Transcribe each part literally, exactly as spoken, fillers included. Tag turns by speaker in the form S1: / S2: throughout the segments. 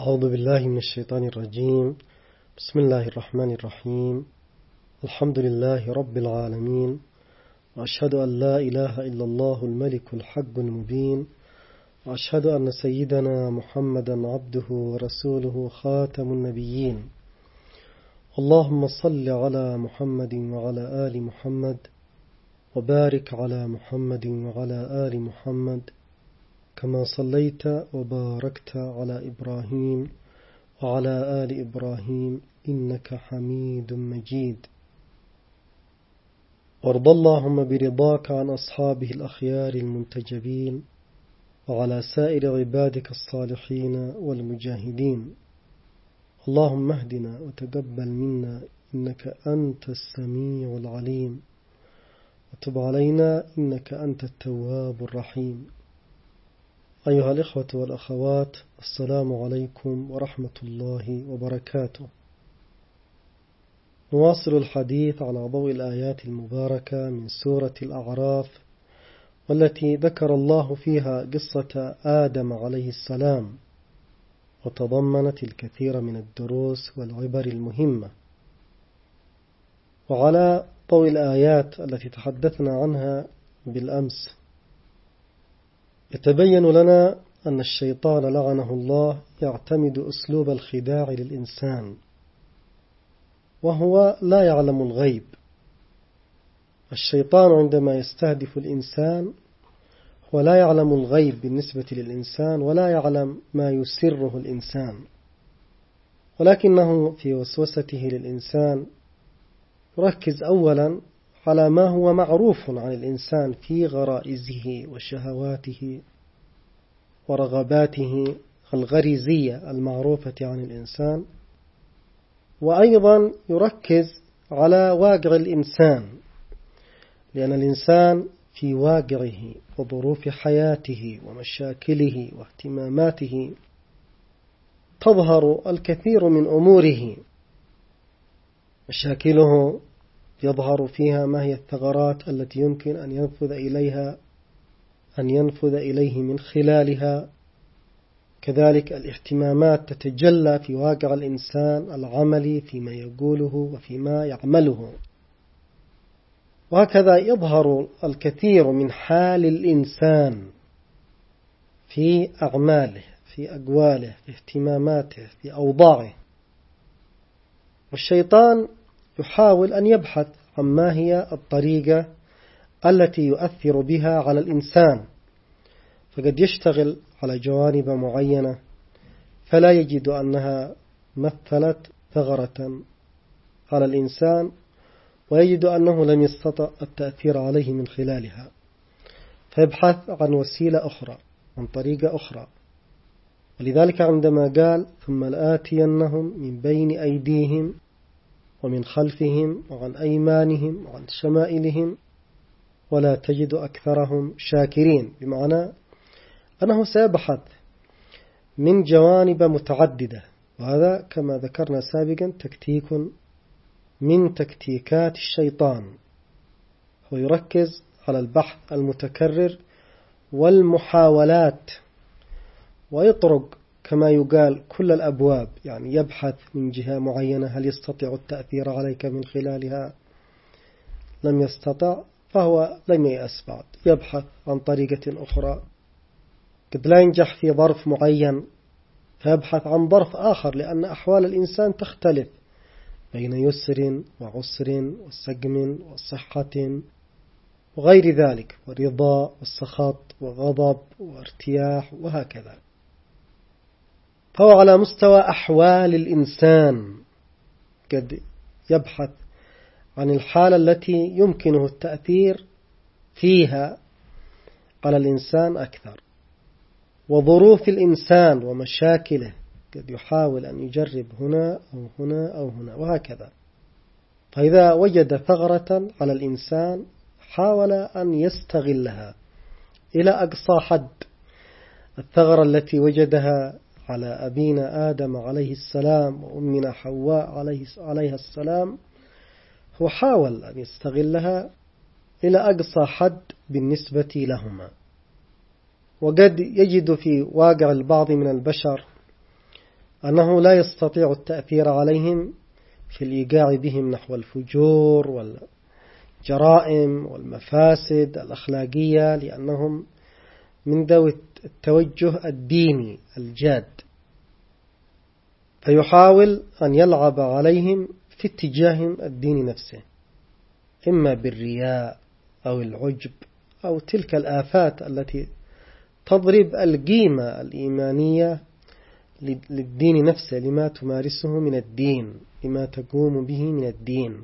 S1: أعوذ بالله من الشيطان الرجيم. بسم الله الرحمن الرحيم. الحمد لله رب العالمين، وأشهد أن لا إله إلا الله الملك الحق المبين، وأشهد أن سيدنا محمدا عبده ورسوله خاتم النبيين. اللهم صل على محمد وعلى آل محمد، وبارك على محمد وعلى آل محمد كما صليت وباركت على إبراهيم وعلى آل إبراهيم إنك حميد مجيد. وارض اللهم برضاك عن أصحابه الأخيار المنتجبين، وعلى سائر عبادك الصالحين والمجاهدين. اللهم اهدنا وتقبل منا إنك أنت السميع العليم، وتب علينا إنك أنت التواب الرحيم. أيها الإخوة والأخوات، السلام عليكم ورحمة الله وبركاته. نواصل الحديث على ضوء الآيات المباركة من سورة الأعراف، والتي ذكر الله فيها قصة آدم عليه السلام، وتضمنت الكثير من الدروس والعبر المهمة. وعلى ضوء الآيات التي تحدثنا عنها بالأمس، يتبين لنا أن الشيطان لعنه الله يعتمد أسلوب الخداع للإنسان، وهو لا يعلم الغيب. الشيطان عندما يستهدف الإنسان هو لا يعلم الغيب بالنسبة للإنسان، ولا يعلم ما يسره الإنسان، ولكنه في وسوسته للإنسان يركز أولا على ما هو معروف عن الإنسان في غرائزه وشهواته ورغباته الغريزية المعروفة عن الإنسان، وأيضا يركز على واقع الإنسان، لأن الإنسان في واقعه وظروف حياته ومشاكله واهتماماته تظهر الكثير من أموره. مشاكله يظهر فيها ما هي الثغرات التي يمكن أن ينفذ إليها أن ينفذ إليه من خلالها. كذلك الاهتمامات تتجلى في واقع الإنسان العملي، فيما يقوله وفيما يعمله. وهكذا يظهر الكثير من حال الإنسان في أعماله، في أقواله، في اهتماماته، في أوضاعه. والشيطان يحاول أن يبحث عن ما هي الطريقة التي يؤثر بها على الإنسان، فقد يشتغل على جوانب معينة فلا يجد أنها مثلت ثغرة على الإنسان، ويجد أنه لم يستطع التأثير عليه من خلالها، فيبحث عن وسيلة أخرى، عن طريقة أخرى. ولذلك عندما قال ثم لآتينهم من بين أيديهم ومن خلفهم وعن أيمانهم وعن شمائلهم ولا تجد أكثرهم شاكرين، بمعنى أنه سيبحث من جوانب متعددة. وهذا كما ذكرنا سابقا تكتيك من تكتيكات الشيطان، هو يركز على البحث المتكرر والمحاولات، ويطرق كما يقال كل الأبواب، يعني يبحث من جهة معينة هل يستطيع التأثير عليك من خلالها؟ لم يستطع فهو لم ييأس بعد، يبحث عن طريقة أخرى. قد لا ينجح في ظرف معين فيبحث عن ظرف آخر، لأن أحوال الإنسان تختلف بين يسر وعسر وسقم وصحة وغير ذلك، ورضا والسخط وغضب وارتياح وهكذا. فهو على مستوى أحوال الإنسان قد يبحث عن الحالة التي يمكنه التأثير فيها على الإنسان أكثر، وظروف الإنسان ومشاكله قد يحاول أن يجرب هنا أو هنا أو هنا وهكذا. فإذا وجد ثغرة على الإنسان حاول أن يستغلها إلى أقصى حد. الثغرة التي وجدها على أبينا آدم عليه السلام وأمنا حواء عليها السلام، هو حاول أن يستغلها إلى أقصى حد بالنسبة لهما. وقد يجد في واقع البعض من البشر أنه لا يستطيع التأثير عليهم في الإيقاع بهم نحو الفجور والجرائم والمفاسد الأخلاقية، لأنهم من ذوي التوجه الديني الجاد، فيحاول أن يلعب عليهم في اتجاه الدين نفسه، إما بالرياء أو العجب أو تلك الآفات التي تضرب القيمة الإيمانية للدين نفسه، لما تمارسه من الدين، لما تقوم به من الدين،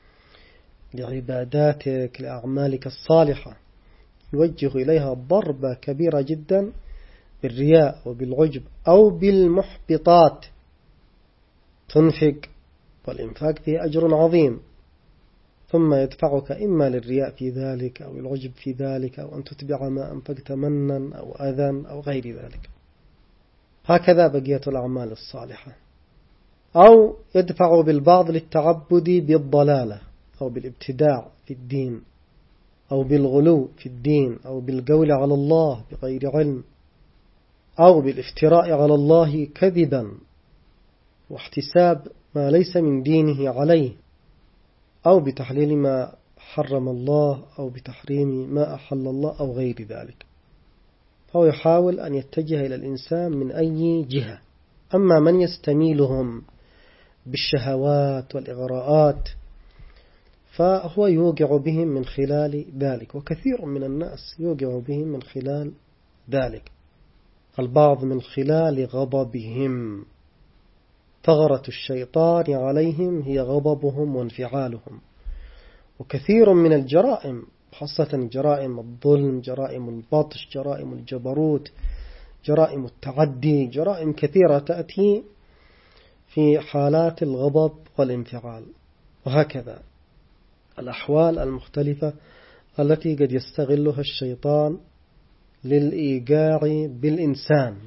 S1: لعباداتك، لأعمالك الصالحة، يوجه إليها ضربة كبيرة جدا بالرياء وبالعجب أو بالمحبطات. تنفق والإنفاق فيه أجر عظيم، ثم يدفعك إما للرياء في ذلك أو العجب في ذلك، أو أن تتبع ما أنفقت منا أو أذى أو غير ذلك. هكذا بقية الأعمال الصالحة. أو يدفع بالبعض للتعبد بالضلالة أو بالابتداع في الدين، أو بالغلو في الدين، أو بالقول على الله بغير علم، أو بالافتراء على الله كذبا واحتساب ما ليس من دينه عليه، أو بتحليل ما حرم الله، أو بتحريم ما أحل الله، أو غير ذلك. فهو يحاول أن يتجه إلى الإنسان من أي جهة. أما من يستميلهم بالشهوات والإغراءات فهو يوقع بهم من خلال ذلك، وكثير من الناس يوقع بهم من خلال ذلك، البعض من خلال غضبهم. ثغرة الشيطان عليهم هي غضبهم وانفعالهم. وكثير من الجرائم، خاصة جرائم الظلم، جرائم البطش، جرائم الجبروت، جرائم التعدي، جرائم كثيرة تأتي في حالات الغضب والانفعال. وهكذا الأحوال المختلفة التي قد يستغلها الشيطان للإيقاع بالإنسان.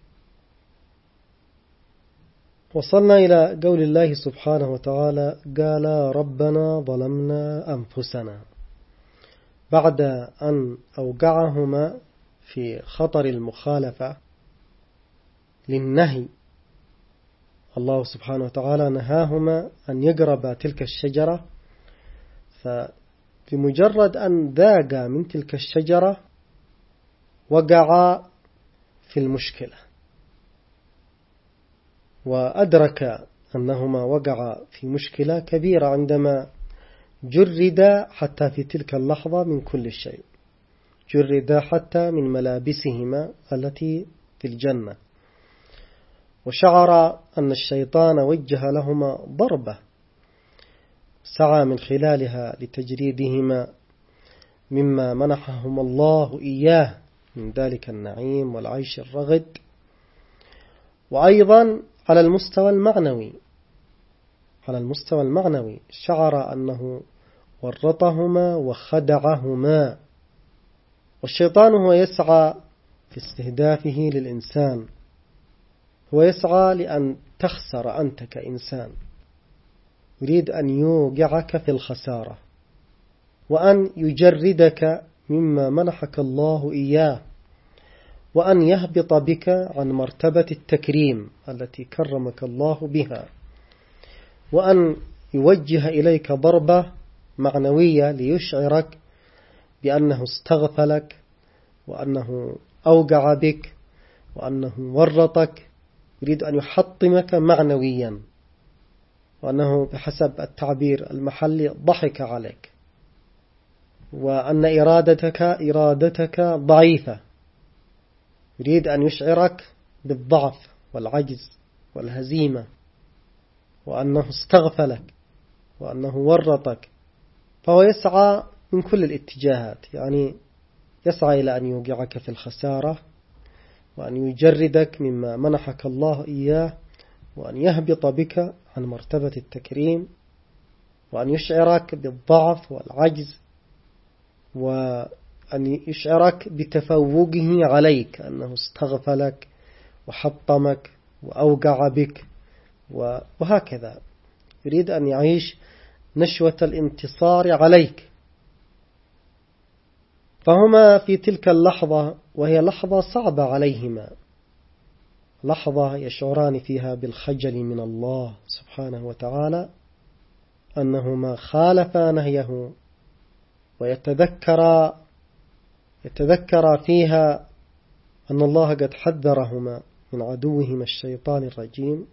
S1: وصلنا إلى قول الله سبحانه وتعالى: قال ربنا ظلمنا أنفسنا، بعد أن أوقعهما في خطر المخالفة للنهي. الله سبحانه وتعالى نهاهما أن يقربا تلك الشجرة، فبمجرد أن ذاقا من تلك الشجرة وقعا في المشكلة، وأدرك أنهما وقعا في مشكلة كبيرة عندما جردا حتى في تلك اللحظة من كل شيء، جردا حتى من ملابسهما التي في الجنة، وشعر أن الشيطان وجه لهما ضربة سعى من خلالها لتجريدهما مما منحهم الله إياه من ذلك النعيم والعيش الرغد. وأيضا على المستوى المعنوي، على المستوى المعنوي شعر أنه ورطهما وخدعهما. والشيطان هو يسعى في استهدافه للإنسان، هو يسعى لأن تخسر أنت كإنسان، يريد أن يوقعك في الخسارة، وأن يجردك مما منحك الله إياه، وأن يهبط بك عن مرتبة التكريم التي كرمك الله بها، وأن يوجه إليك ضربة معنوية ليشعرك بأنه استغفلك، وأنه أوقع بك، وأنه ورطك. يريد أن يحطمك معنويا، وأنه بحسب التعبير المحلي ضحك عليك، وأن إرادتك إرادتك ضعيفة. يريد أن يشعرك بالضعف والعجز والهزيمة، وأنه استغفلك، وأنه ورطك. فهو يسعى من كل الاتجاهات، يعني يسعى إلى أن يوقعك في الخسارة، وأن يجردك مما منحك الله إياه، وأن يهبط بك عن مرتبة التكريم، وأن يشعرك بالضعف والعجز، وأن يشعرك بتفوقه عليك، أنه استغفلك وحطمك وأوقع بك، وهكذا يريد أن يعيش نشوة الانتصار عليك. فهما في تلك اللحظة، وهي لحظة صعبة عليهما، لحظة يشعران فيها بالخجل من الله سبحانه وتعالى أنهما خالفا نهيه، ويتذكر يتذكر فيها أن الله قد حذرهما من عدوهما الشيطان الرجيم،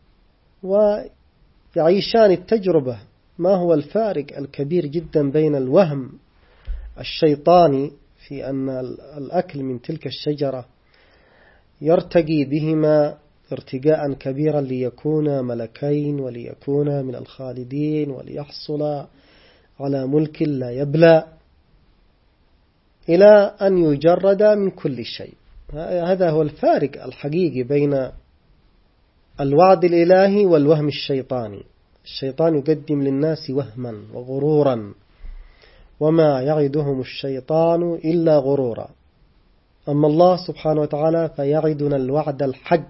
S1: ويعيشان التجربة. ما هو الفارق الكبير جدا بين الوهم الشيطاني في أن الأكل من تلك الشجرة يرتقي بهما ارتقاء كبيرا ليكونا ملكين وليكونا من الخالدين وليحصل على ملك لا يبلى، إلى أن يجرد من كل شيء. هذا هو الفارق الحقيقي بين الوعد الإلهي والوهم الشيطاني. الشيطان يقدم للناس وهما وغرورا، وما يعدهم الشيطان إلا غرورا. أما الله سبحانه وتعالى فيعدنا الوعد الحق،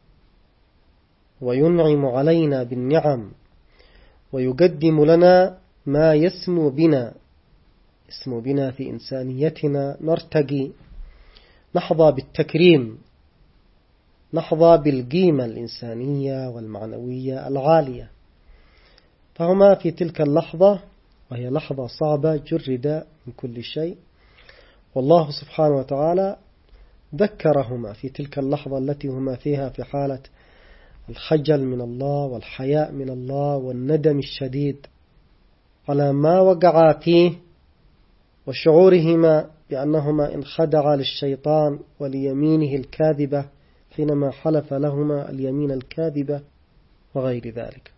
S1: وينعم علينا بالنعم، ويقدم لنا ما يسمو بنا يسمو بنا في إنسانيتنا، نرتقي، نحظى بالتكريم، نحظى بالقيمة الإنسانية والمعنوية العالية. فهما في تلك اللحظة، وهي لحظة صعبة، جرد من كل شيء، والله سبحانه وتعالى ذكرهما في تلك اللحظة التي هما فيها في حالة الخجل من الله والحياء من الله والندم الشديد على ما وقعا فيه، وشعورهما بأنهما انخدعا للشيطان وليمينه الكاذبة حينما حلف لهما اليمين الكاذبة وغير ذلك.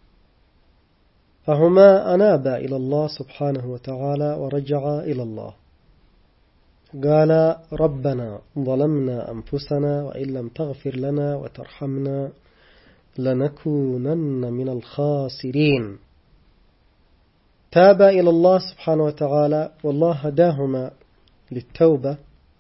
S1: فهما أنابا إلى الله سبحانه وتعالى ورجعا إلى الله. قال ربنا ظلمنا أنفسنا وإن لم تغفر لنا وترحمنا لنكونن من الخاسرين. تابا إلى الله سبحانه وتعالى، والله هداهما للتوبة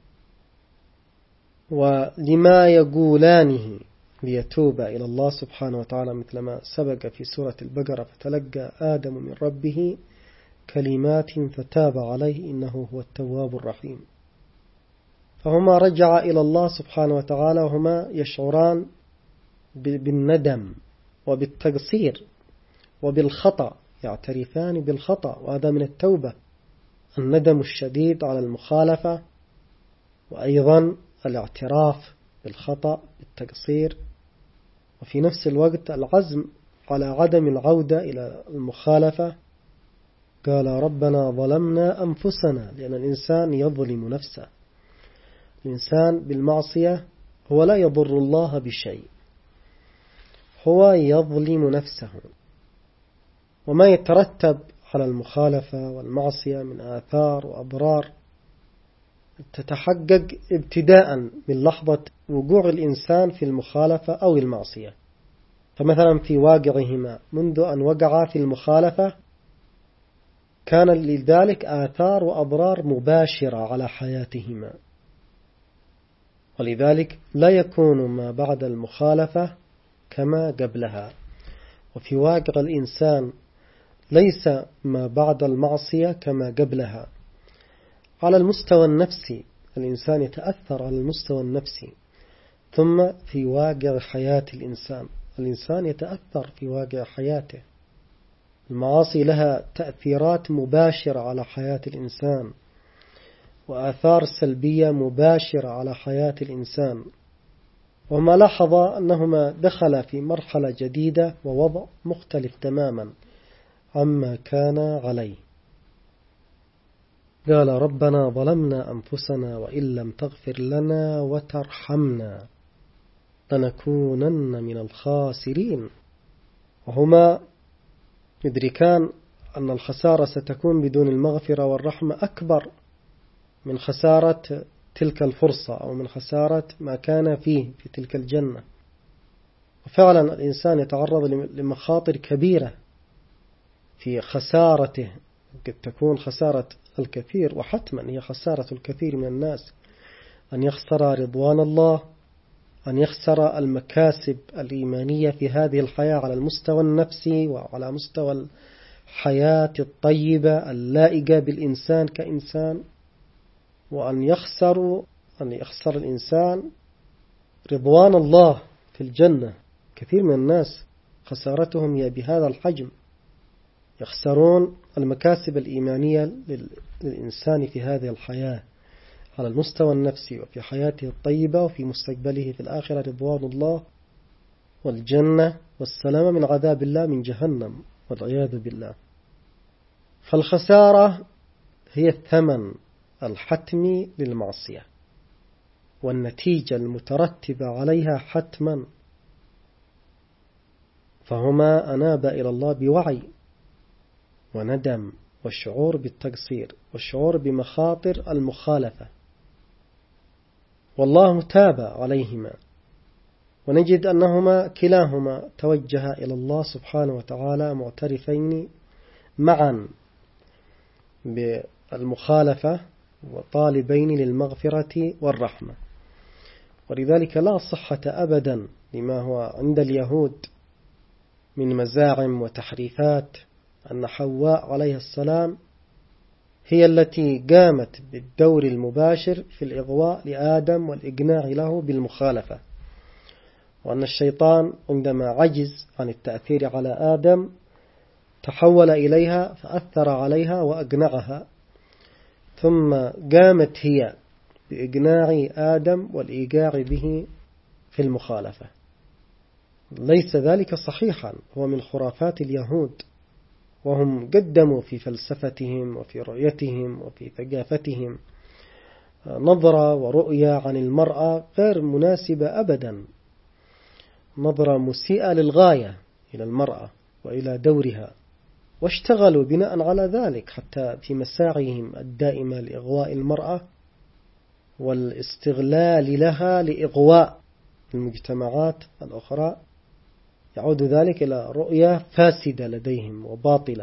S1: ولما يقولانه ليتوب إلى الله سبحانه وتعالى، مثل ما سبق في سورة البقرة: فتلقى آدم من ربه كلمات فتاب عليه إنه هو التواب الرحيم. فهما رجعا إلى الله سبحانه وتعالى وهما يشعران بالندم وبالتقصير وبالخطأ، يعترفان بالخطأ، وهذا من التوبة، الندم الشديد على المخالفة، وأيضا الاعتراف بالخطأ بالتقصير، وفي نفس الوقت العزم على عدم العودة إلى المخالفة. قال ربنا ظلمنا أنفسنا، لأن الإنسان يظلم نفسه. الإنسان بالمعصية هو لا يضر الله بشيء، هو يظلم نفسه، وما يترتب على المخالفة والمعصية من آثار وأضرار تتحقق ابتداء من لحظة وقوع الإنسان في المخالفة أو المعصية. فمثلا في واقعهما منذ أن وقعا في المخالفة كان لذلك آثار وأضرار مباشرة على حياتهما، ولذلك لا يكون ما بعد المخالفة كما قبلها. وفي واقع الإنسان ليس ما بعد المعصية كما قبلها. على المستوى النفسي الإنسان يتأثر على المستوى النفسي، ثم في واقع حياة الإنسان الإنسان يتأثر في واقع حياته. المعاصي لها تأثيرات مباشرة على حياة الإنسان، وآثار سلبية مباشرة على حياة الإنسان. وما لاحظ أنهما دخل في مرحلة جديدة ووضع مختلف تماما عما كان عليه. قال ربنا ظلمنا أنفسنا وإن لم تغفر لنا وترحمنا لنكونن من الخاسرين. وهما يدركان أن الخسارة ستكون بدون المغفرة والرحمة أكبر من خسارة تلك الفرصة، أو من خسارة ما كان فيه في تلك الجنة. وفعلا الإنسان يتعرض لمخاطر كبيرة في خسارته، قد تكون خسارة الكثير، وحتما هي خسارة الكثير من الناس، أن يخسر رضوان الله، أن يخسر المكاسب الإيمانية في هذه الحياة على المستوى النفسي وعلى مستوى الحياة الطيبة اللائقة بالإنسان كإنسان، وأن يخسر أن يخسر الإنسان رضوان الله في الجنة. كثير من الناس خسارتهم هي بهذا الحجم، يخسرون المكاسب الإيمانية للإنسان في هذه الحياة على المستوى النفسي وفي حياته الطيبة وفي مستقبله في الآخرة، رضوان الله والجنة والسلامة من عذاب الله من جهنم والعياذ بالله. فالخسارة هي الثمن الحتمي للمعصية والنتيجة المترتبة عليها حتما، فهما أناب إلى الله بوعي وندم والشعور بالتقصير والشعور بمخاطر المخالفة، والله تاب عليهما. ونجد أنهما كلاهما توجه إلى الله سبحانه وتعالى معترفين معا بالمخالفة وطالبين للمغفرة والرحمة. ولذلك لا صحة أبدا لما هو عند اليهود من مزاعم وتحريفات أن حواء عليه السلام هي التي قامت بالدور المباشر في الإغواء لآدم والإقناع له بالمخالفة، وأن الشيطان عندما عجز عن التأثير على آدم تحول إليها فأثر عليها وأقنعها، ثم قامت هي بإقناع آدم والإيقاع به في المخالفة. ليس ذلك صحيحا، هو من خرافات اليهود، وهم قدموا في فلسفتهم وفي رؤيتهم وفي ثقافتهم نظرة ورؤية عن المرأة غير مناسبة أبدا، نظرة مسيئة للغاية إلى المرأة وإلى دورها، واشتغلوا بناء على ذلك حتى في مساعيهم الدائمة لإغواء المرأة والاستغلال لها لإغواء المجتمعات الأخرى. يعود ذلك إلى رؤية فاسدة لديهم وباطلة.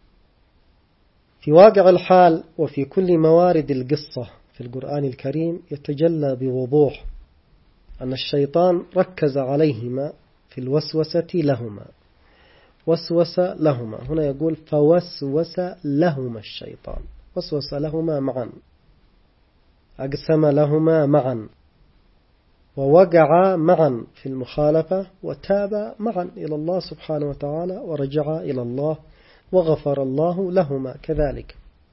S1: في واقع الحال وفي كل موارد القصة في القرآن الكريم يتجلى بوضوح أن الشيطان ركز عليهما في الوسوسة لهما، وسوس لهما، هنا يقول فوسوس لهما الشيطان، وسوس لهما معا، أقسم لهما معا، ووقع معا في المخالفة، وتاب معا إلى الله سبحانه وتعالى ورجع إلى الله وغفر الله لهما كذلك.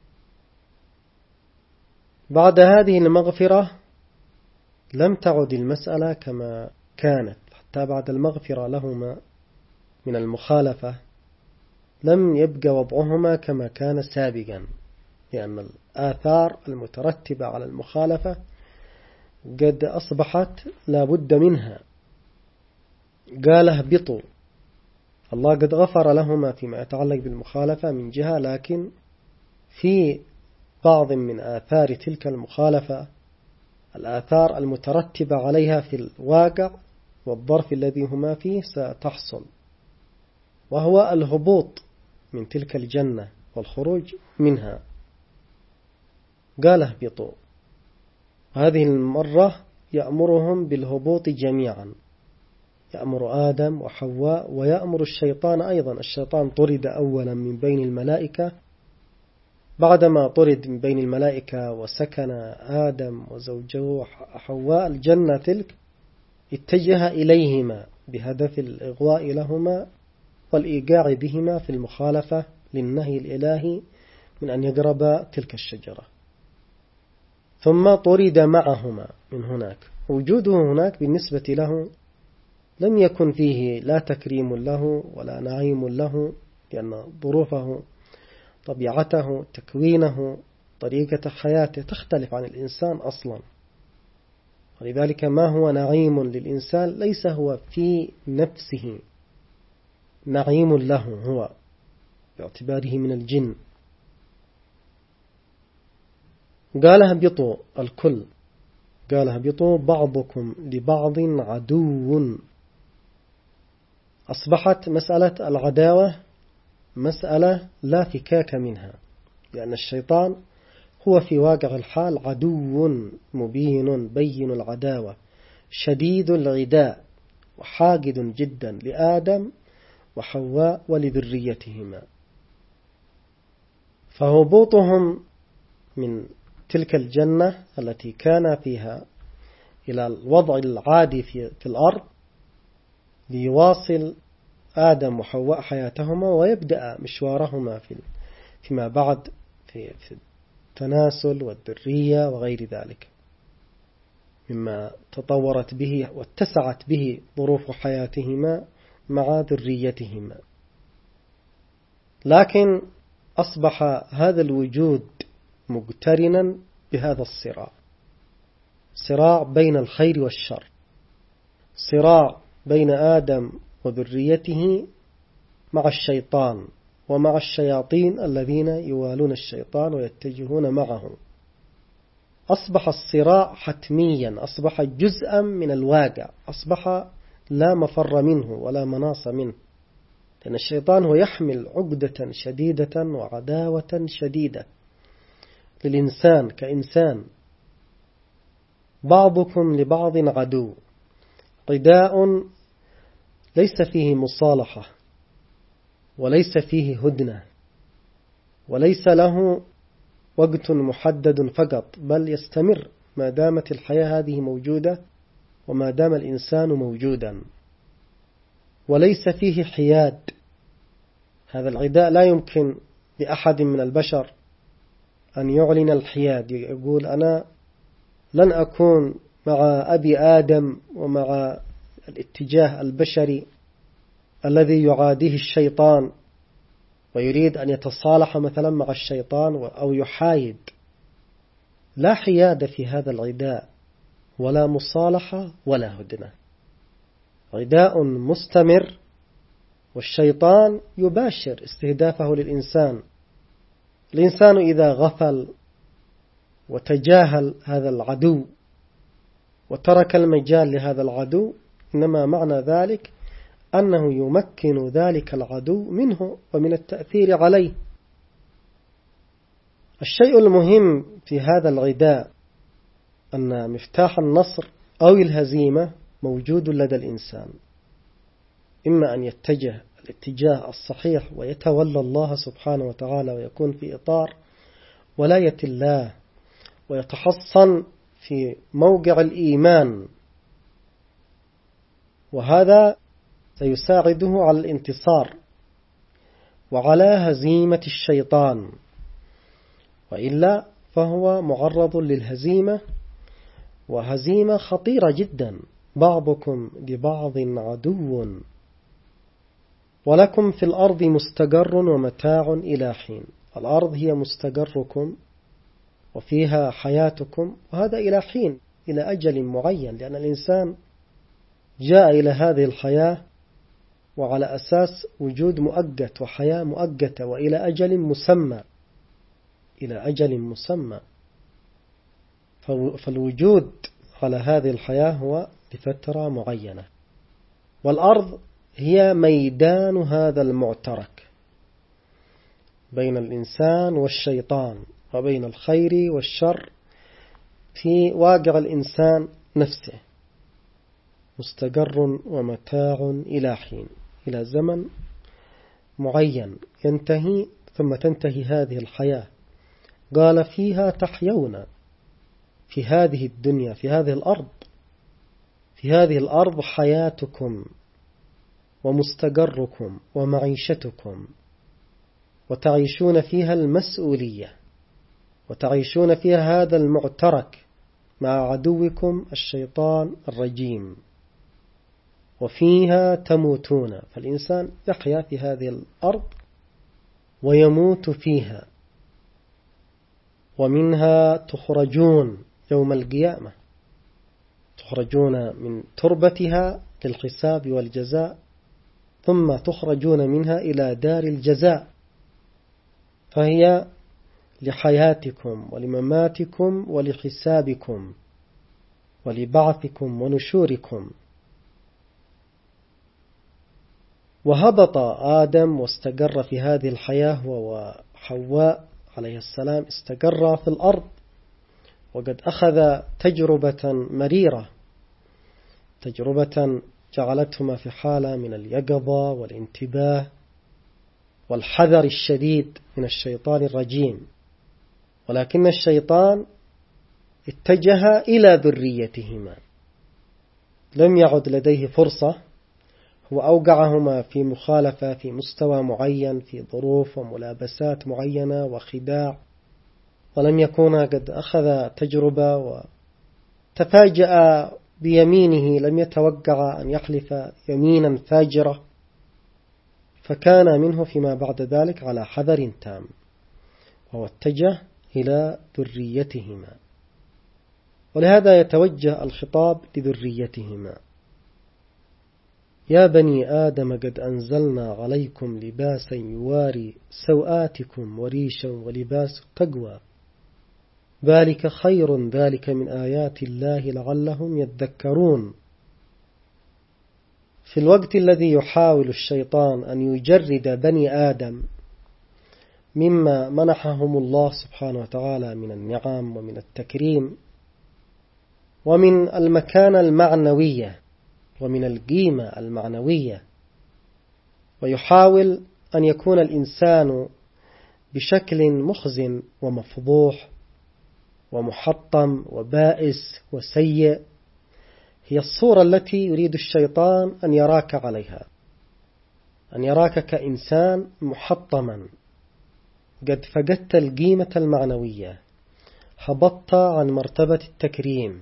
S1: بعد هذه المغفرة لم تعد المسألة كما كانت، حتى بعد المغفرة لهما من المخالفة لم يبقى وضعهما كما كان سابقا، لأن الآثار المترتبة على المخالفة قد أصبحت لا بد منها. قال اهبطوا، الله قد غفر لهما فيما يتعلق بالمخالفة من جهة، لكن في بعض من آثار تلك المخالفة الآثار المترتبة عليها في الواقع والظرف الذي هما فيه ستحصل، وهو الهبوط من تلك الجنة والخروج منها. قال اهبطوا، هذه المرة يأمرهم بالهبوط جميعا، يأمر آدم وحواء ويأمر الشيطان أيضا. الشيطان طرد أولا من بين الملائكة، بعدما طرد من بين الملائكة وسكن آدم وزوجه حواء الجنة تلك، اتجه إليهما بهدف الإغواء لهما والإيقاع بهما في المخالفة للنهي الإلهي من أن يقرب تلك الشجرة، ثم طرد معهما من هناك. وجوده هناك بالنسبة له لم يكن فيه لا تكريم له ولا نعيم له، لأن ظروفه طبيعته تكوينه طريقة حياته تختلف عن الإنسان أصلا، ولذلك ما هو نعيم للإنسان ليس هو في نفسه نعيم له هو باعتباره من الجن. قال اهبطوا الكل، قال اهبطوا بعضكم لبعض عدو. أصبحت مسألة العداوة مسألة لا فكاك منها، لأن الشيطان هو في واقع الحال عدو مبين بين العداوة شديد العداء وحاقد جدا لآدم وحواء ولذريتهما. فهبوطهم من تلك الجنة التي كان فيها إلى الوضع العادي في, في الأرض ليواصل آدم وحواء حياتهما ويبدأ مشوارهما في فيما بعد في, في التناسل والذرية وغير ذلك مما تطورت به واتسعت به ظروف حياتهما مع ذريتهما. لكن أصبح هذا الوجود مقترنا بهذا الصراع، صراع بين الخير والشر، صراع بين آدم وذريته مع الشيطان ومع الشياطين الذين يوالون الشيطان ويتجهون معه. أصبح الصراع حتميا، أصبح جزءا من الواقع، أصبح لا مفر منه ولا مناص منه، لأن الشيطان هو يحمل عقدة شديدة وعداوة شديدة للإنسان كإنسان. بعضكم لبعض عدو، رداء ليس فيه مصالحة وليس فيه هدنة وليس له وقت محدد فقط، بل يستمر ما دامت الحياة هذه موجودة وما دام الإنسان موجودا، وليس فيه حياد. هذا العداء لا يمكن لأحد من البشر أن يعلن الحياد، يقول أنا لن أكون مع أبي آدم ومع الاتجاه البشري الذي يعاديه الشيطان ويريد أن يتصالح مثلا مع الشيطان أو يحايد. لا حياد في هذا العداء ولا مصالحة ولا هدنة، عداء مستمر، والشيطان يباشر استهدافه للإنسان. الإنسان إذا غفل وتجاهل هذا العدو وترك المجال لهذا العدو، إنما معنى ذلك أنه يمكن ذلك العدو منه ومن التأثير عليه. الشيء المهم في هذا العداء أن مفتاح النصر أو الهزيمة موجود لدى الإنسان، إما أن يتجه الاتجاه الصحيح ويتولى الله سبحانه وتعالى ويكون في إطار ولاية الله ويتحصن في موقع الإيمان، وهذا سيساعده على الانتصار وعلى هزيمة الشيطان، وإلا فهو معرض للهزيمة، وهزيمة خطيرة جدا. بعضكم لبعض عدو ولكم في الأرض مستقر ومتاع إلى حين. الأرض هي مستقركم وفيها حياتكم، وهذا إلى حين، إلى أجل معين، لأن الإنسان جاء إلى هذه الحياة وعلى أساس وجود مؤقت وحياة مؤقتة وإلى أجل مسمى، إلى أجل مسمى. فالوجود على هذه الحياة هو لفترة معينة. والأرض هي ميدان هذا المعترك بين الإنسان والشيطان وبين الخير والشر في واقع الإنسان نفسه، مستقر ومتاع إلى حين، إلى زمن معين ينتهي ثم تنتهي هذه الحياة. قال فيها تحيون، في هذه الدنيا، في هذه الأرض، في هذه الأرض حياتكم ومستقركم ومعيشتكم، وتعيشون فيها المسؤولية، وتعيشون فيها هذا المعترك مع عدوكم الشيطان الرجيم، وفيها تموتون. فالإنسان يحيا في هذه الأرض ويموت فيها، ومنها تخرجون يوم القيامة، تخرجون من تربتها للحساب والجزاء، ثم تخرجون منها إلى دار الجزاء، فهي لحياتكم ولمماتكم ولحسابكم ولبعثكم ونشوركم. وهبط آدم واستقر في هذه الحياة، وحواء عليه السلام استقر في الأرض، وقد أخذ تجربة مريرة، تجربة جعلتهما في حالة من اليقظة والانتباه والحذر الشديد من الشيطان الرجيم. ولكن الشيطان اتجه إلى ذريتهما لم يعد لديه فرصة، هو أوقعهما في مخالفة في مستوى معين، في ظروف وملابسات معينة وخداع، ولم يكون قد أخذ تجربة وتفاجأ بيمينه، لم يتوقع أن يحلف يمينا فاجرة، فكان منه فيما بعد ذلك على حذر تام، وهو اتجه إلى ذريتهما. ولهذا يتوجه الخطاب لذريتهما: يا بني آدم قد أنزلنا عليكم لباسا يواري سوآتكم وريشا ولباس التقوى ذلك خير ذلك من آيات الله لعلهم يذكرون. في الوقت الذي يحاول الشيطان أن يجرد بني آدم مما منحهم الله سبحانه وتعالى من النعم ومن التكريم ومن المكانة المعنوية ومن القيمة المعنوية، ويحاول أن يكون الإنسان بشكل مخزن ومفضوح ومحطم وبائس وسيء، هي الصورة التي يريد الشيطان أن يراك عليها، أن يراك كإنسان محطما قد فقدت القيمة المعنوية، هبطت عن مرتبة التكريم،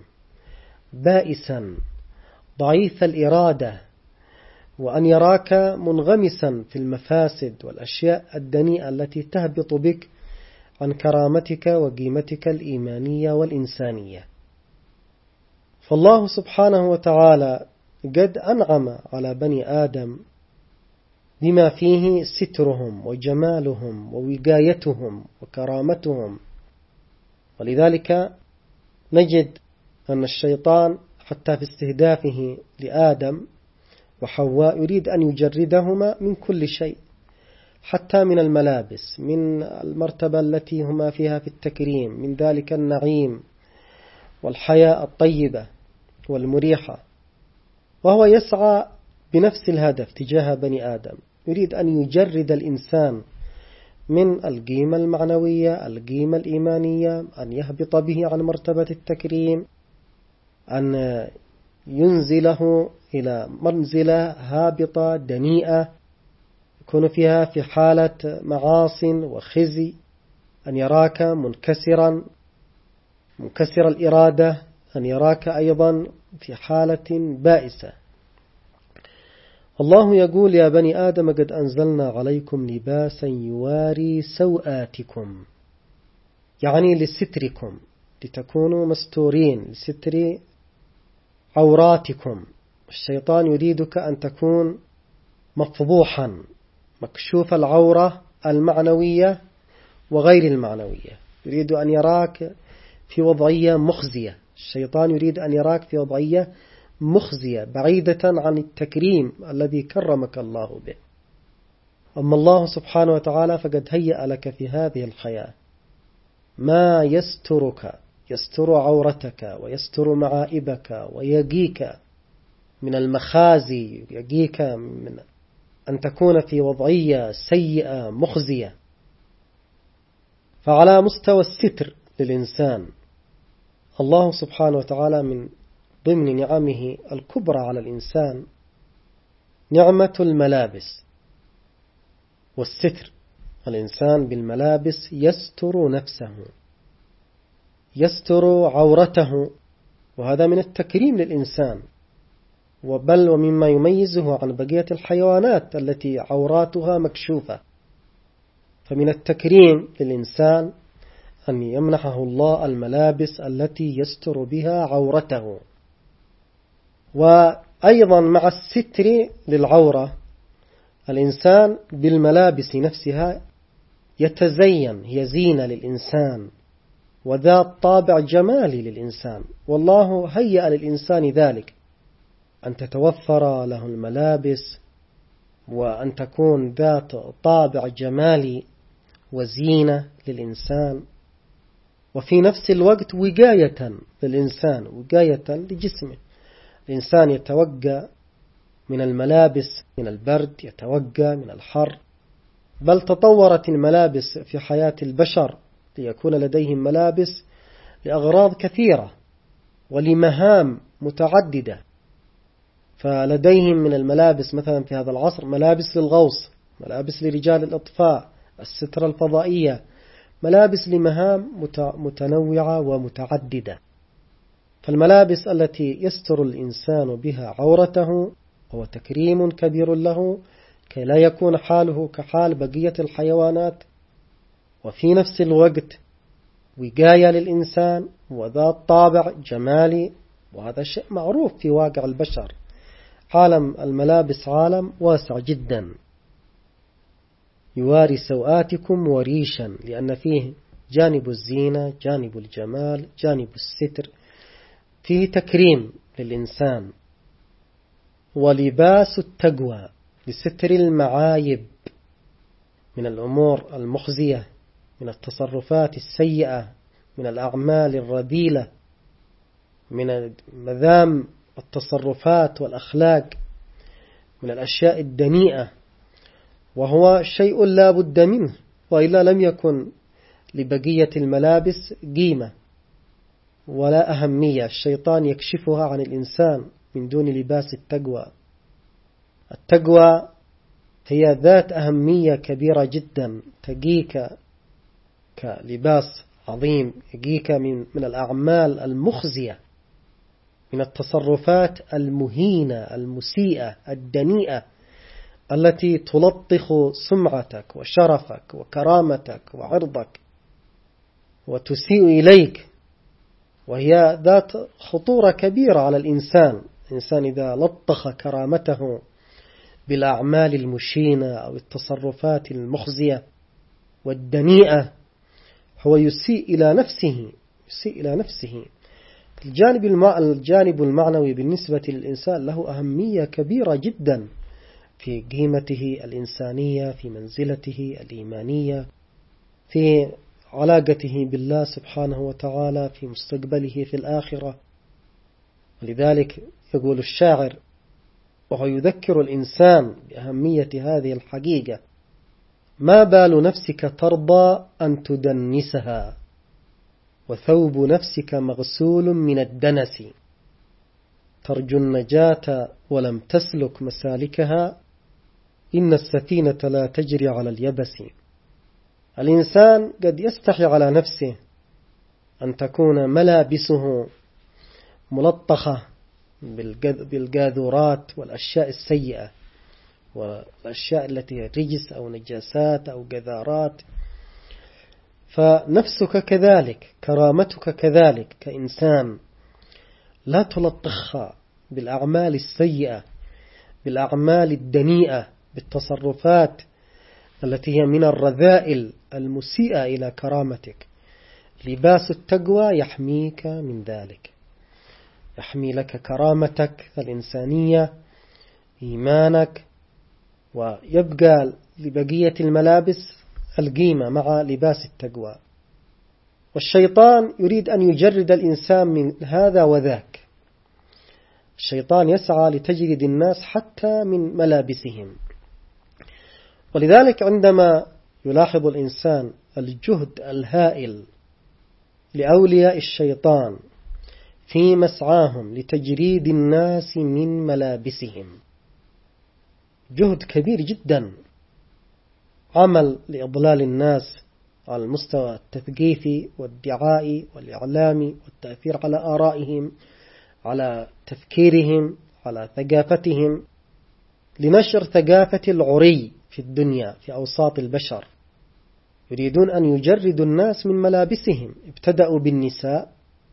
S1: بائسا ضعيف الإرادة، وأن يراك منغمسا في المفاسد والأشياء الدنيئة التي تهبط بك عن كرامتك وقيمتك الإيمانية والإنسانية. فالله سبحانه وتعالى قد أنعم على بني آدم بما فيه سترهم وجمالهم ووقايتهم وكرامتهم، ولذلك نجد أن الشيطان حتى في استهدافه لآدم وحواء يريد أن يجردهما من كل شيء، حتى من الملابس، من المرتبة التي هما فيها في التكريم، من ذلك النعيم والحياة الطيبة والمريحة، وهو يسعى بنفس الهدف تجاه بني آدم، يريد أن يجرد الإنسان من القيمة المعنوية، القيمة الإيمانية، أن يهبط به عن مرتبة التكريم، أن ينزله إلى منزلة هابطة دنيئة يكون فيها في حالة معاص وخزي، أن يراك منكسرا منكسر الإرادة، أن يراك أيضا في حالة بائسة. الله يقول: يا بني آدم قد أنزلنا عليكم لباسا يواري سوآتكم، يعني لستركم، لتكونوا مستورين، لستر عوراتكم. الشيطان يريدك أن تكون مفضوحا مكشوف العورة المعنوية وغير المعنوية، يريد أن يراك في وضعية مخزية. الشيطان يريد أن يراك في وضعية مخزية بعيدة عن التكريم الذي كرمك الله به. أما الله سبحانه وتعالى فقد هيأ لك في هذه الحياة ما يسترك، يستر عورتك ويستر معائبك ويقيك من المخازي، يقيك من أن تكون في وضعية سيئة مخزية. فعلى مستوى الستر للإنسان، الله سبحانه وتعالى من ضمن نعمه الكبرى على الإنسان نعمة الملابس والستر. الإنسان بالملابس يستر نفسه، يستر عورته، وهذا من التكريم للإنسان، وبل ومما يميزه عن بقية الحيوانات التي عوراتها مكشوفة. فمن التكريم للإنسان أن يمنحه الله الملابس التي يستر بها عورته. وأيضا مع الستر للعورة الإنسان بالملابس نفسها يتزين، هي زينة للإنسان وذات طابع جمالي للإنسان، والله هيأ للإنسان ذلك، أن تتوفر له الملابس وأن تكون ذات طابع جمالي وزينة للإنسان، وفي نفس الوقت وقاية للإنسان، وقاية لجسمه. الإنسان يتوقى من الملابس من البرد، يتوقى من الحر، بل تطورت الملابس في حياة البشر ليكون لديهم ملابس لأغراض كثيرة ولمهام متعددة. فلديهم من الملابس مثلا في هذا العصر ملابس للغوص، ملابس لرجال الإطفاء، السترة الفضائية، ملابس لمهام متنوعة ومتعددة. فالملابس التي يستر الإنسان بها عورته هو تكريم كبير له كي لا يكون حاله كحال بقية الحيوانات، وفي نفس الوقت وقاية للإنسان وذات طابع جمالي، وهذا شيء معروف في واقع البشر. عالم الملابس عالم واسع جدا، يواري سوآتكم وريشا، لأن فيه جانب الزينة، جانب الجمال، جانب الستر، فيه تكريم للإنسان. ولباس التقوى لستر المعايب من الأمور المخزية، من التصرفات السيئة، من الأعمال الرذيلة، من مذام التصرفات والأخلاق، من الأشياء الدنيئة، وهو شيء لا بد منه، وإلا لم يكن لبقية الملابس قيمة ولا أهمية. الشيطان يكشفها عن الإنسان من دون لباس التقوى. التقوى هي ذات أهمية كبيرة جدا، تقيك كلباس عظيم، يقيك من, من الأعمال المخزية، من التصرفات المهينة المسيئة الدنيئة التي تلطخ سمعتك وشرفك وكرامتك وعرضك وتسيء إليك، وهي ذات خطورة كبيرة على الإنسان. الإنسان إذا لطخ كرامته بالأعمال المشينة أو التصرفات المخزية والدنيئة هو يسيء إلى نفسه، يسيء إلى نفسه. الجانب الجانب المعنوي بالنسبة للإنسان له أهمية كبيرة جدا في قيمته الإنسانية، في منزلته الإيمانية، في علاقته بالله سبحانه وتعالى، في مستقبله في الآخرة. ولذلك يقول الشاعر وهو يذكر الإنسان بأهمية هذه الحقيقة: ما بال نفسك ترضى أن تدنسها، وثوب نفسك مغسول من الدنس، ترجو النجاة ولم تسلك مسالكها، إن السفينة لا تجري على اليبس. الإنسان قد يستحي على نفسه أن تكون ملابسه ملطخة بالقاذورات والأشياء السيئة والأشياء التي رجس أو نجاسات أو قذارات. فنفسك كذلك، كرامتك كذلك كإنسان لا تلطخها بالأعمال السيئة، بالأعمال الدنيئة، بالتصرفات التي هي من الرذائل المسيئة إلى كرامتك. لباس التقوى يحميك من ذلك، يحمي لك كرامتك الإنسانية، إيمانك، ويبقى لبقية الملابس القيمة مع لباس التقوى. والشيطان يريد أن يجرد الإنسان من هذا وذاك. الشيطان يسعى لتجريد الناس حتى من ملابسهم. ولذلك عندما يلاحظ الإنسان الجهد الهائل لأولياء الشيطان في مسعاهم لتجريد الناس من ملابسهم، جهد كبير جدا، عمل لإضلال الناس على المستوى التثقيفي والدعائي والإعلامي والتأثير على آرائهم، على تفكيرهم، على ثقافتهم، لنشر ثقافة العري في الدنيا في أوساط البشر. يريدون أن يجردوا الناس من ملابسهم. ابتدأوا بالنساء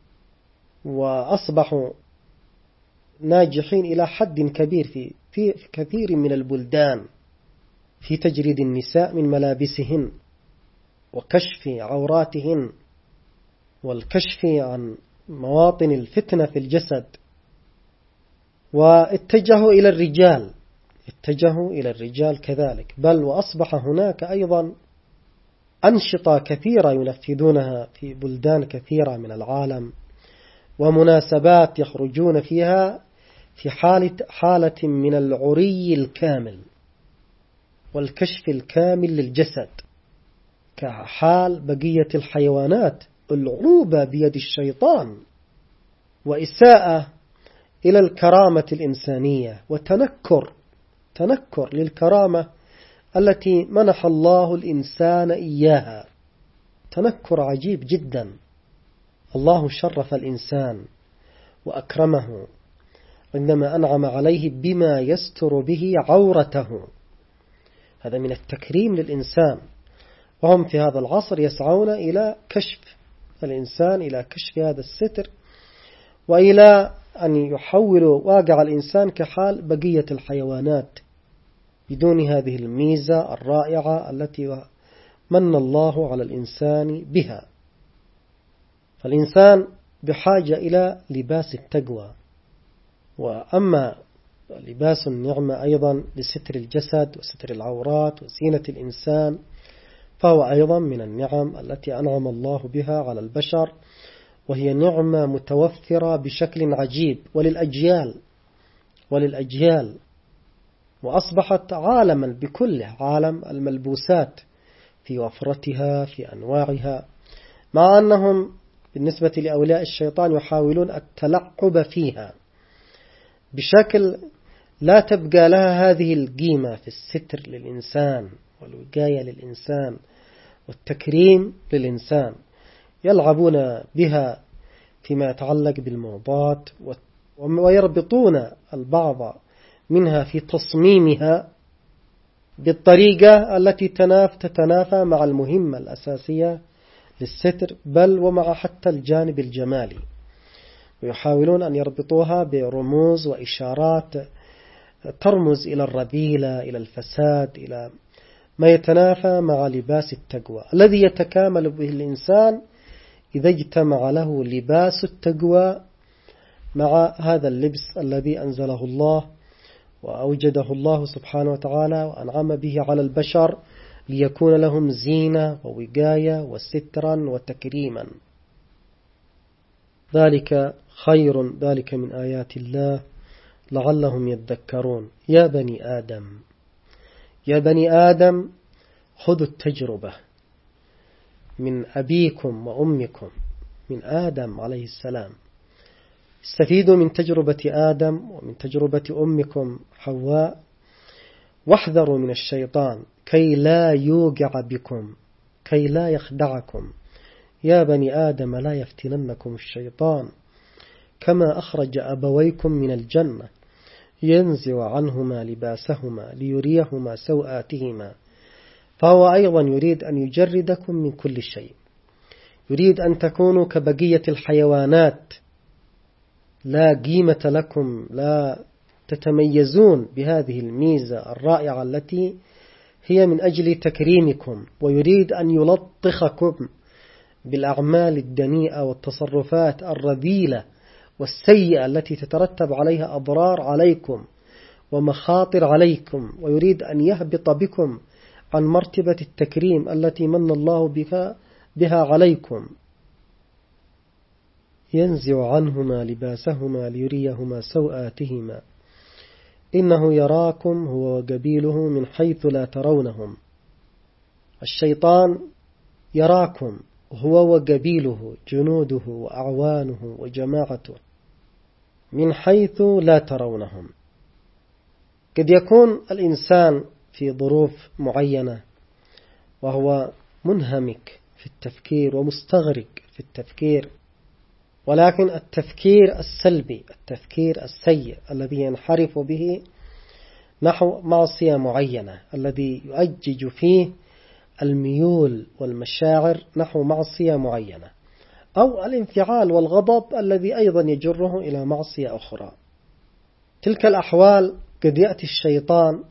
S1: وأصبحوا ناجحين إلى حد كبير في في كثير من البلدان في تجريد النساء من ملابسهن وكشف عوراتهن والكشف عن مواطن الفتنة في الجسد. واتجهوا إلى الرجال، اتجهوا إلى الرجال كذلك، بل وأصبح هناك أيضا أنشطة كثيرة ينفذونها في بلدان كثيرة من العالم، ومناسبات يخرجون فيها في حالة, حالة من العري الكامل والكشف الكامل للجسد، كحال بقية الحيوانات، العروبة بيد الشيطان وإساءة إلى الكرامة الإنسانية وتنكر تنكر للكرامة التي منح الله الإنسان إياها. تنكر عجيب جدا. الله شرف الإنسان وأكرمه عندما أنعم عليه بما يستر به عورته. هذا من التكريم للإنسان، وهم في هذا العصر يسعون إلى كشف الإنسان، إلى كشف هذا الستر، وإلى أن يحولوا واقع الإنسان كحال بقية الحيوانات بدون هذه الميزة الرائعة التي من الله على الإنسان بها. فالإنسان بحاجة إلى لباس التقوى. وأما لباس النعمة أيضا لستر الجسد وستر العورات وزينة الإنسان، فهو أيضا من النعم التي أنعم الله بها على البشر، وهي نعمة متوفرة بشكل عجيب وللأجيال وللأجيال وأصبحت عالما بكله، عالم الملبوسات في وفرتها في أنواعها، مع أنهم بالنسبة لأولياء الشيطان يحاولون التلعب فيها بشكل لا تبقى لها هذه القيمة في الستر للإنسان والوقاية للإنسان والتكريم للإنسان. يلعبون بها فيما يتعلق بالموضات، ويربطون البعض منها في تصميمها بالطريقة التي تتنافى مع المهمة الأساسية للستر، بل ومع حتى الجانب الجمالي، ويحاولون أن يربطوها برموز وإشارات ترمز إلى الرذيلة، إلى الفساد، إلى ما يتنافى مع لباس التقوى الذي يتكامل به الإنسان إذا اجتمع له لباس التقوى مع هذا اللبس الذي أنزله الله وأوجده الله سبحانه وتعالى وأنعم به على البشر ليكون لهم زينة ووقاية وسترا وتكريما. ذلك خير، ذلك من آيات الله لعلهم يذكرون. يا بني آدم يا بني آدم خذوا التجربة من أبيكم وأمكم، من آدم عليه السلام. استفيدوا من تجربة آدم ومن تجربة أمكم حواء، واحذروا من الشيطان كي لا يوقع بكم، كي لا يخدعكم. يا بني آدم لا يفتننكم الشيطان كما أخرج أبويكم من الجنة ينزع عنهما لباسهما ليريهما سوآتهما. فهو أيضا يريد أن يجردكم من كل شيء، يريد أن تكونوا كبقية الحيوانات، لا قيمة لكم، لا تتميزون بهذه الميزة الرائعة التي هي من أجل تكريمكم، ويريد أن يلطخكم بالأعمال الدنيئة والتصرفات الرذيلة والسيئة التي تترتب عليها أضرار عليكم ومخاطر عليكم، ويريد أن يهبط بكم عن مرتبة التكريم التي من الله بها, بها عليكم. ينزع عنهما لباسهما ليريهما سوآتهما إنه يراكم هو وقبيله من حيث لا ترونهم. الشيطان يراكم هو وقبيله، جنوده وأعوانه وجماعته، من حيث لا ترونهم. قد يكون الإنسان في ظروف معينة وهو منهمك في التفكير ومستغرق في التفكير، ولكن التفكير السلبي، التفكير السيء الذي ينحرف به نحو معصية معينة، الذي يؤجج فيه الميول والمشاعر نحو معصية معينة، أو الانفعال والغضب الذي أيضا يجره إلى معصية أخرى. تلك الأحوال قد يأتي الشيطان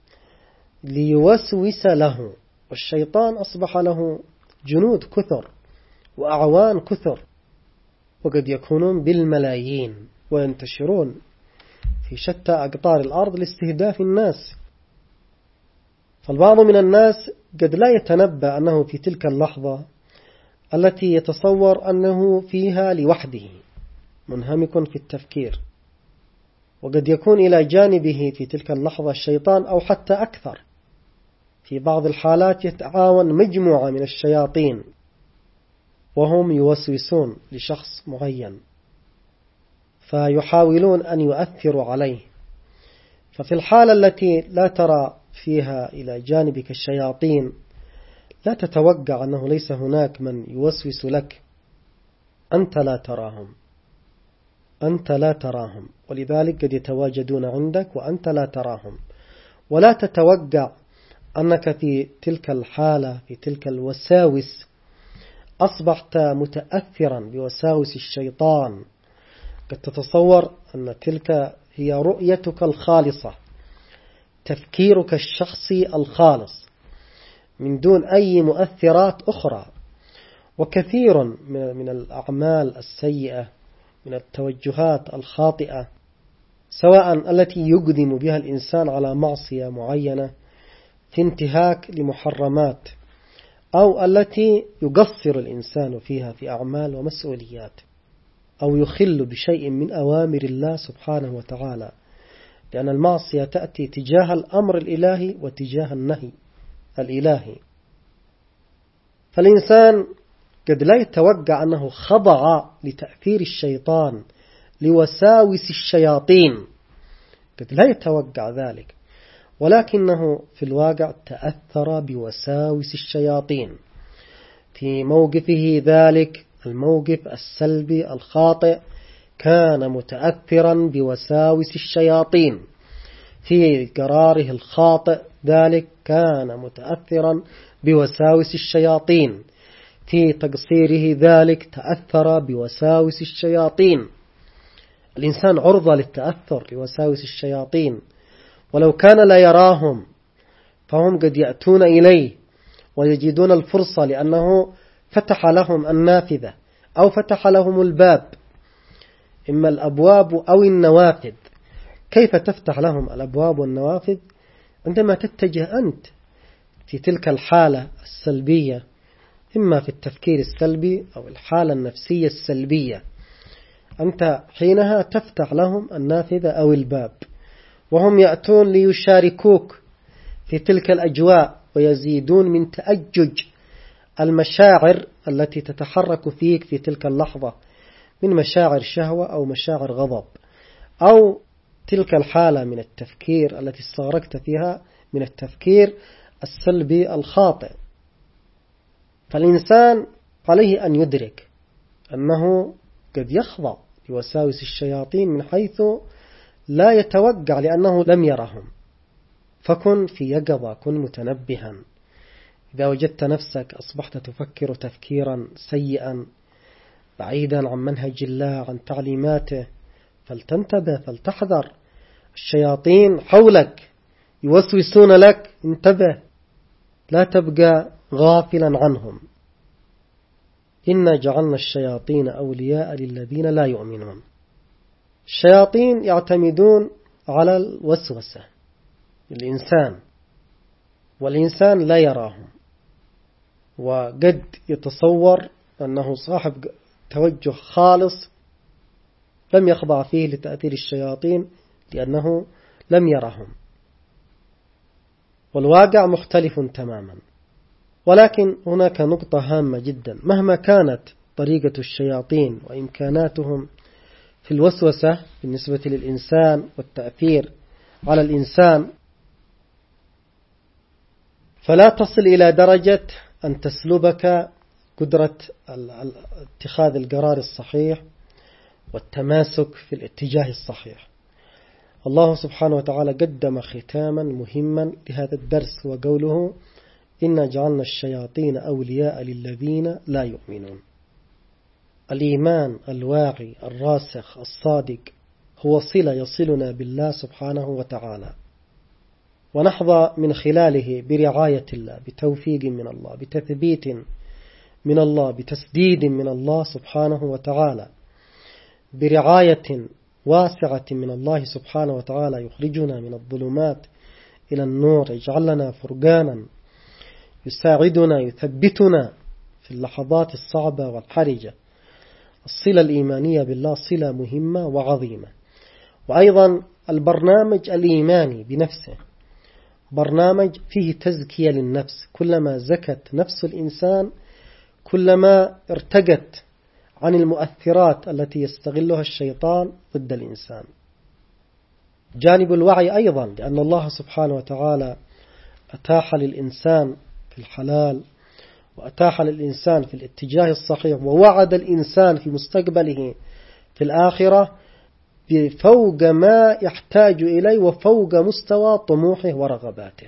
S1: ليوسوس له، والشيطان أصبح له جنود كثر وأعوان كثر، وقد يكونون بالملايين وينتشرون في شتى أقطار الأرض لاستهداف الناس. فالبعض من الناس قد لا يتنبأ أنه في تلك اللحظة التي يتصور أنه فيها لوحده منهمك في التفكير، وقد يكون إلى جانبه في تلك اللحظة الشيطان أو حتى أكثر. في بعض الحالات يتعاون مجموعة من الشياطين وهم يوسوسون لشخص معين، فيحاولون أن يؤثروا عليه. ففي الحالة التي لا ترى فيها إلى جانبك الشياطين لا تتوقع أنه ليس هناك من يوسوس لك، أنت لا تراهم أنت لا تراهم ولذلك قد يتواجدون عندك وأنت لا تراهم. ولا تتوقع أنك في تلك الحالة في تلك الوساوس أصبحت متأثرا بوساوس الشيطان. قد تتصور أن تلك هي رؤيتك الخالصة، تفكيرك الشخصي الخالص من دون أي مؤثرات أخرى. وكثير من الأعمال السيئة من التوجهات الخاطئة سواء التي يقدم بها الإنسان على معصية معينة في انتهاك لمحرمات أو التي يقصر الإنسان فيها في أعمال ومسؤوليات أو يخل بشيء من أوامر الله سبحانه وتعالى، لأن المعصية تأتي تجاه الأمر الإلهي وتجاه النهي الإلهي. فالإنسان قد لا يتوقع أنه خضع لتأثير الشيطان لوساوس الشياطين، قد لا يتوقع ذلك، ولكنه في الواقع تأثر بوساوس الشياطين في موقفه ذلك الموقف السلبي الخاطئ. كان متأثرا بوساوس الشياطين في قراره الخاطئ، ذلك كان متأثرا بوساوس الشياطين في تقصيره، ذلك تأثر بوساوس الشياطين. الإنسان عرضة للتأثر لوساوس الشياطين، ولو كان لا يراهم فهم قد يأتون إليه ويجدون الفرصة، لأنه فتح لهم النافذة أو فتح لهم الباب، إما الأبواب أو النوافذ. كيف تفتح لهم الأبواب والنوافذ؟ عندما تتجه أنت في تلك الحالة السلبية، إما في التفكير السلبي أو الحالة النفسية السلبية، أنت حينها تفتح لهم النافذة أو الباب، وهم يأتون ليشاركوك في تلك الأجواء ويزيدون من تأجج المشاعر التي تتحرك فيك في تلك اللحظة من مشاعر شهوة أو مشاعر غضب أو تلك الحالة من التفكير التي استغرقت فيها من التفكير السلبي الخاطئ. فالإنسان عليه أن يدرك أنه قد يخضع لوساوس الشياطين من حيث لا يتوقع، لأنه لم يرهم. فكن في يقظة، كن متنبها. إذا وجدت نفسك أصبحت تفكر تفكيرا سيئا بعيدا عن منهج الله عن تعليماته، فلتنتبه فلتحذر. الشياطين حولك يوسوسون لك، انتبه، لا تبقى غافلا عنهم. إنا جعلنا الشياطين أولياء للذين لا يؤمنون. الشياطين يعتمدون على الوسوسة الإنسان، والإنسان لا يراهم، وقد يتصور أنه صاحب توجه خالص لم يخضع فيه لتأثير الشياطين لأنه لم يرهم، والواقع مختلف تماما. ولكن هناك نقطة هامة جدا: مهما كانت طريقة الشياطين وإمكاناتهم في الوسوسة بالنسبة للإنسان والتأثير على الإنسان، فلا تصل إلى درجة أن تسلبك قدرة اتخاذ القرار الصحيح والتماسك في الاتجاه الصحيح. الله سبحانه وتعالى قدم ختاما مهما لهذا الدرس، وقوله: إنا جعلنا الشياطين أولياء للذين لا يؤمنون. الإيمان الواعي الراسخ الصادق هو صلة يصلنا بالله سبحانه وتعالى، ونحظى من خلاله برعاية الله، بتوفيق من الله، بتثبيت من الله، بتسديد من الله سبحانه وتعالى، برعاية واسعة من الله سبحانه وتعالى يخرجنا من الظلمات إلى النور، يجعل لنا فرقانا يساعدنا يثبتنا في اللحظات الصعبة والحرجة. الصلة الإيمانية بالله صلة مهمة وعظيمة. وأيضا البرنامج الإيماني بنفسه برنامج فيه تزكية للنفس. كلما زكت نفس الإنسان كلما ارتقت عن المؤثرات التي يستغلها الشيطان ضد الإنسان. جانب الوعي أيضا، لأن الله سبحانه وتعالى أتاح للإنسان في الحلال وأتاح للإنسان في الاتجاه الصحيح، ووعد الإنسان في مستقبله في الآخرة بفوق ما يحتاج إليه وفوق مستوى طموحه ورغباته.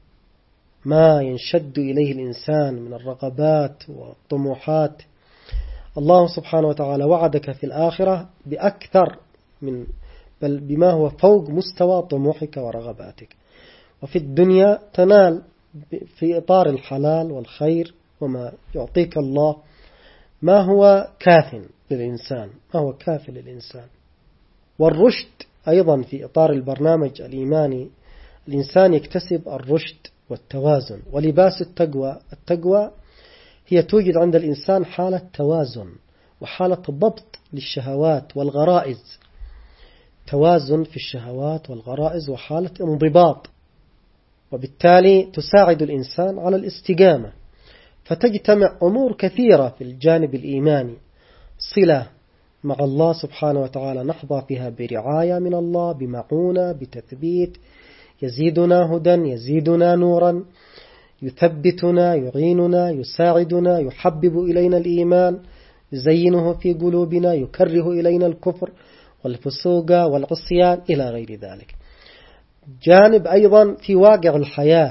S1: ما ينشد إليه الإنسان من الرغبات والطموحات، الله سبحانه وتعالى وعدك في الآخرة بأكثر من بل بما هو فوق مستوى طموحك ورغباتك. وفي الدنيا تنال في إطار الحلال والخير وما يعطيك الله ما هو كاف للإنسان، ما هو كاف للإنسان. والرشد أيضا في إطار البرنامج الإيماني، الإنسان يكتسب الرشد والتوازن. ولباس التقوى، التقوى هي توجد عند الإنسان حالة توازن وحالة ضبط للشهوات والغرائز، توازن في الشهوات والغرائز وحالة انضباط، وبالتالي تساعد الإنسان على الاستقامة. فتجتمع أمور كثيرة في الجانب الإيماني، صلة مع الله سبحانه وتعالى نحظى فيها برعاية من الله، بمعونة، بتثبيت، يزيدنا هدى، يزيدنا نورا، يثبتنا، يعيننا، يساعدنا، يحبب إلينا الإيمان، يزينه في قلوبنا، يكره إلينا الكفر والفسوق والعصيان إلى غير ذلك. جانب أيضا في واقع الحياة،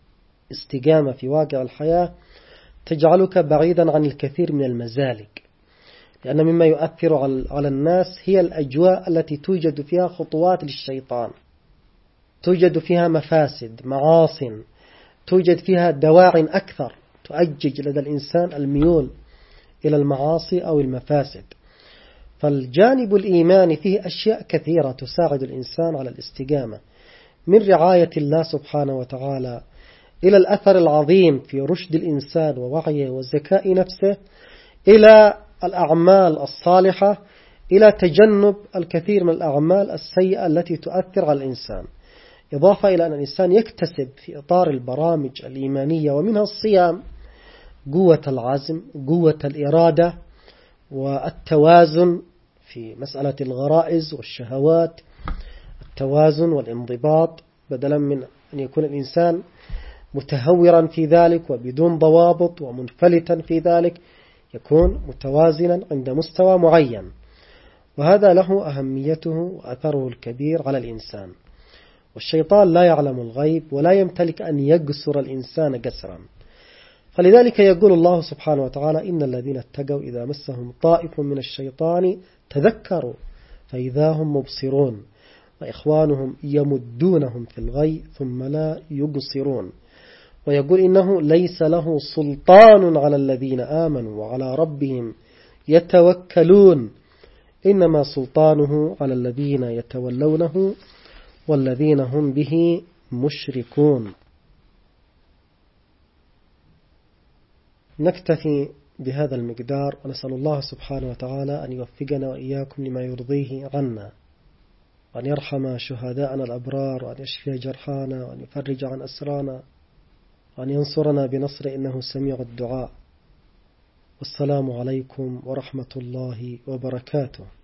S1: استقامة في واقع الحياة تجعلك بعيدا عن الكثير من المزالق، لأن مما يؤثر على الناس هي الأجواء التي توجد فيها خطوات للشيطان، توجد فيها مفاسد، معاصٍ، توجد فيها دواع أكثر تؤجج لدى الإنسان الميول إلى المعاصي أو المفاسد. فالجانب الإيماني فيه أشياء كثيرة تساعد الإنسان على الاستقامة، من رعاية الله سبحانه وتعالى إلى الأثر العظيم في رشد الإنسان ووعيه وذكاء نفسه، إلى الأعمال الصالحة، إلى تجنب الكثير من الأعمال السيئة التي تؤثر على الإنسان، إضافة إلى أن الإنسان يكتسب في إطار البرامج الإيمانية ومنها الصيام قوة العزم، قوة الإرادة، والتوازن في مسألة الغرائز والشهوات، التوازن والانضباط، بدلا من أن يكون الإنسان متهورا في ذلك وبدون ضوابط ومنفلتا في ذلك، يكون متوازنا عند مستوى معين. وهذا له أهميته وأثره الكبير على الإنسان. والشيطان لا يعلم الغيب ولا يمتلك أن يقصر الإنسان قسرا، فلذلك يقول الله سبحانه وتعالى: إن الذين اتقوا إذا مسهم طائف من الشيطان تذكروا فإذا هم مبصرون وإخوانهم يمدونهم في الغي ثم لا يقصرون. ويقول إنه ليس له سلطان على الذين آمنوا وعلى ربهم يتوكلون، إنما سلطانه على الذين يتولونه والذين هم به مشركون. نكتفي بهذا المقدار، ونسأل الله سبحانه وتعالى أن يوفقنا وإياكم لما يرضيه عنا، وأن يرحم شهداءنا الأبرار، وأن يشفي جرحانا، وأن يفرج عن أسرانا، وأن ينصرنا بنصر إنه سميع الدعاء. والسلام عليكم ورحمة الله وبركاته.